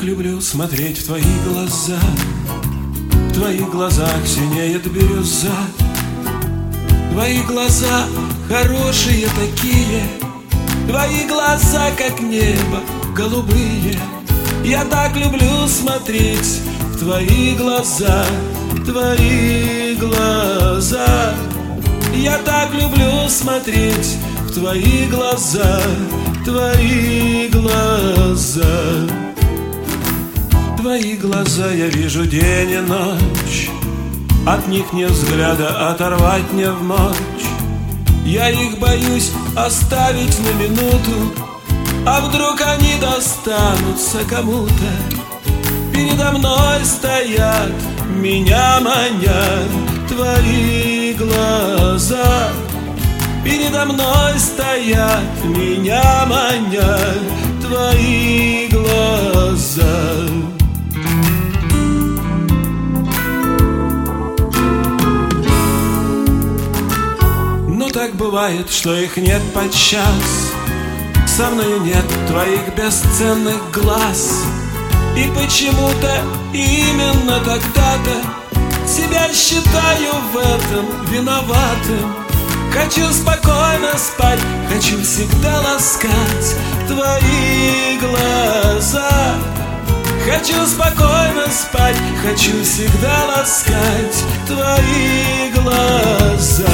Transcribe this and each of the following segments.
люблю смотреть в твои глаза. В твоих глазах синеет бирюза. Твои глаза хорошие такие, твои глаза как небо голубые. Я так люблю смотреть в твои глаза, твои глаза. Я так люблю смотреть в твои глаза, твои глаза. Твои глаза я вижу день и ночь, от них не взгляда оторвать не в мочь. Я их боюсь оставить на минуту, а вдруг они достанутся кому-то. Передо мной стоят, меня манят твои глаза. Передо мной стоят, меня манят твои глаза. Но так бывает, что их нет подчас. Со мною нет твоих бесценных глаз. И почему-то именно тогда-то себя считаю в этом виноватым. Хочу спокойно спать, хочу всегда ласкать твои глаза. Хочу спокойно спать, хочу всегда ласкать твои глаза.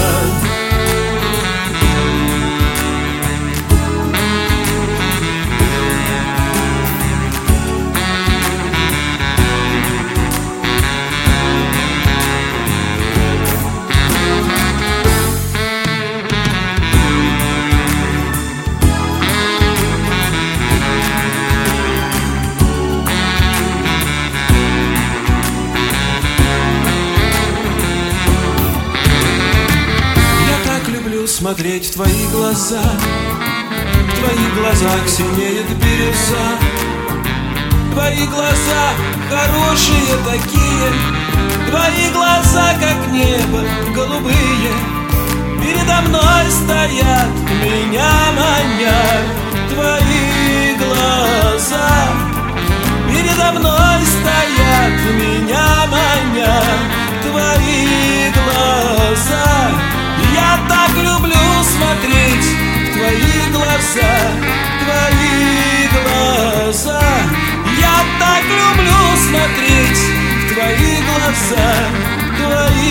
Смотреть в твои глаза, в твоих глазах синеет бирюза. Твои глаза хорошие такие, твои глаза как небо голубые. Передо мной стоят, меня манят твои глаза. Передо мной стоят, меня манят твои глаза. Я так люблю смотреть в твои глаза, твои глаза. Я так люблю смотреть в твои глаза, твои